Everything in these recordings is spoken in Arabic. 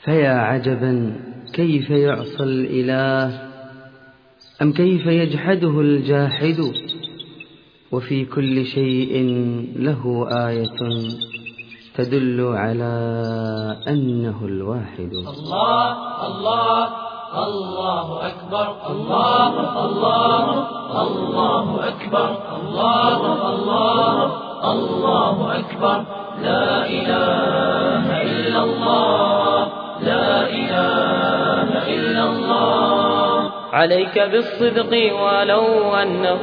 فيا عجبا كيف يعصى الإله أم كيف يجحده الجاحد وفي كل شيء له آية تدل على أنه الواحد. الله الله الله أكبر، الله الله الله أكبر، الله الله الله أكبر، لا إله إلا الله، لا إله إلا الله. عليك بالصدق ولو أنه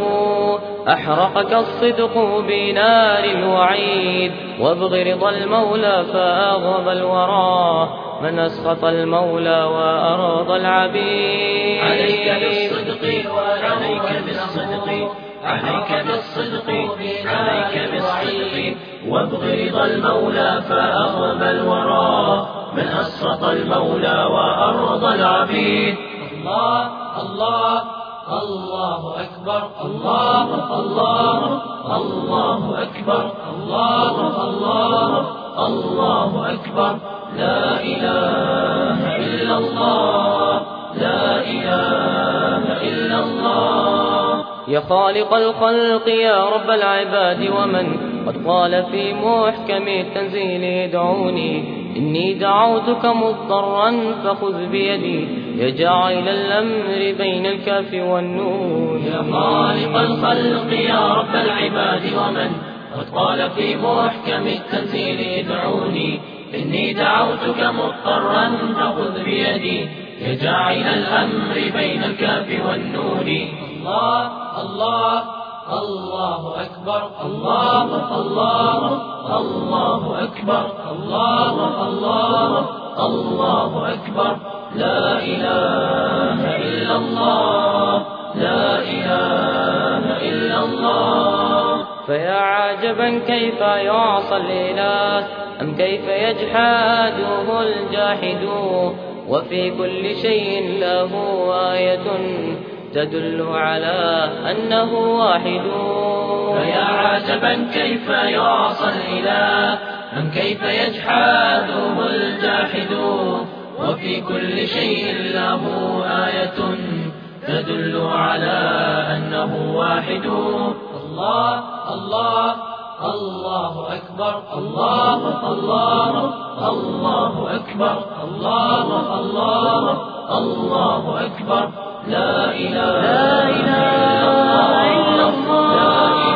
أحرقك الصدق بنار الوعيد، وابغ رضا المولى فأغضب الورى من أسخط المولى وأرضى العبيد. عليك بالصدق وعليك بالصدق، عليك بالصدق، عليك بالصدق، وابغ رضا المولى فأغضب الورى من أسخط المولى وأرضى العبيد. الله الله الله أكبر، الله الله الله أكبر، الله الله الله أكبر، لا إله إلا الله، لا إله إلا الله. يا خالق الخلق يا رب العباد ومن قد قال في محكم التنزيل ادعوني إني دعوتك مضطرا فخذ بيدي يا جاعل الأمر بين الكاف والنون. يا خالق الخلق يا رب العباد ومن قد قال في محكم التنزيل ادعوني إني دعوتك مضطرا فخذ بيدي يا جاعل الأمر بين الكاف والنون. الله الله الله أكبر، الله الله الله أكبر، الله الله الله أكبر، لا إله إلا الله، لا إله إلا الله. فيا عجبا كيف يعصى الإله أم كيف يجحده الجاحد وفي كل شيء له آية تدل على أنه واحد. فيا عجبا كيف يعصى الإله أم كيف يجحده الجاحد وفي كل شيء له آية تدل على أنه واحد. الله الله الله أكبر، الله الله الله أكبر، الله الله الله أكبر، لا إله إلا الله.